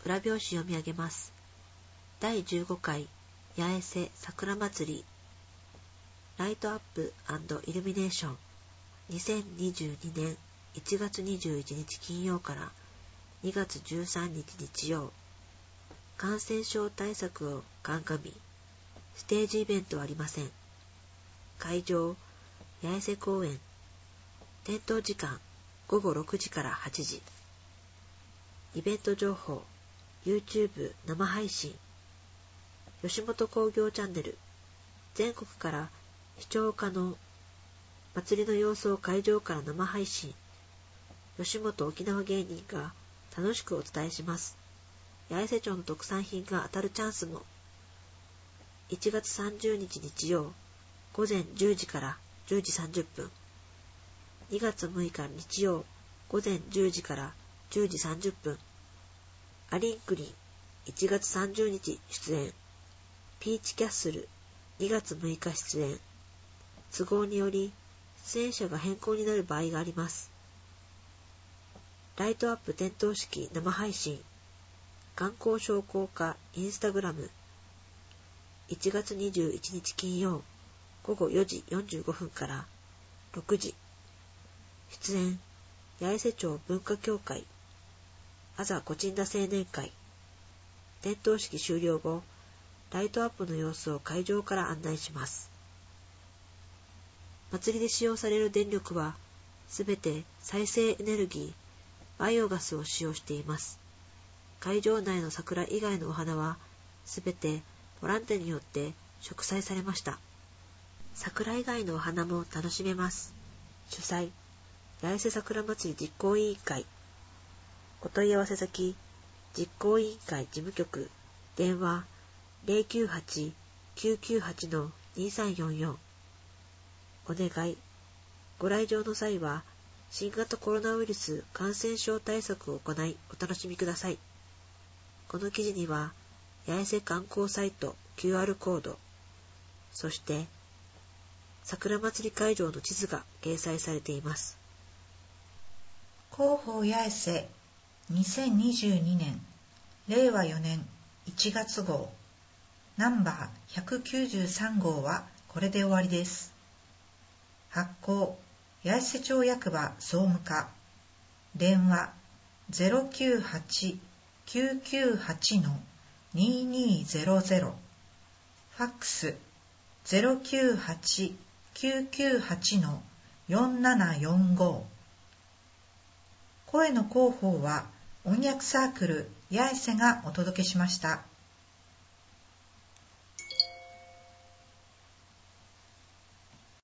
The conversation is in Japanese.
桜表紙読み上げます。第15回八重瀬桜祭りライトアップ&イルミネーション2022年1月21日金曜から2月13日日曜。感染症対策を鑑み、ステージイベントはありません。会場、八重瀬公園。点灯時間、午後6時から8時。イベント情報、YouTube 生配信。吉本興業チャンネル。全国から視聴可能。祭りの様子を会場から生配信。吉本沖縄芸人が楽しくお伝えします。八重瀬町の特産品が当たるチャンスも。1月30日日曜、午前10時から10時30分。2月6日日曜、午前10時から10時30分。アリンクリン、1月30日出演。ピーチキャッスル、2月6日出演。都合により、出演者が変更になる場合があります。ライトアップ点灯式生配信。観光商工課インスタグラム。1月21日金曜、午後4時45分から6時。出演、八重瀬町文化協会。あざこちんだ青年会。点灯式終了後、ライトアップの様子を会場から案内します。祭りで使用される電力は、すべて再生エネルギー、バイオガスを使用しています。会場内の桜以外のお花は、すべてボランティアによって植栽されました。桜以外のお花も楽しめます。主催、八重瀬桜祭り実行委員会。お問い合わせ先、実行委員会事務局、電話 098-998-2344。お願い。ご来場の際は、新型コロナウイルス感染症対策を行いお楽しみください。この記事には、八重瀬観光サイト QR コード、そして、桜祭り会場の地図が掲載されています。 広報八重瀬2022年令和4年1月号ナンバー193号はこれで終わりです。発行八重瀬町役場総務課。電話 098-998-2200。ファックス 098-998-4745。声の広報は音訳サークル八重瀬がお届けしました。